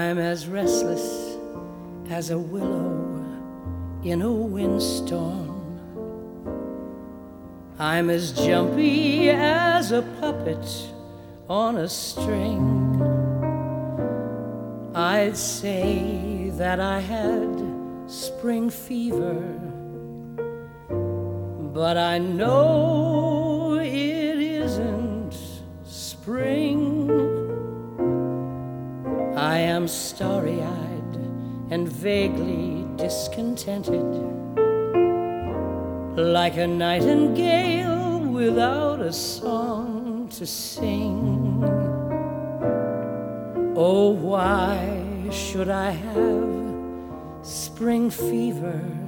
I'm as restless as a willow in a windstorm. I'm as jumpy as a puppet on a string. I'd say that I had spring fever, but I know it isn't spring. I am starry-eyed and vaguely discontented, like a nightingale without a song to sing. Oh, why should I have spring fever?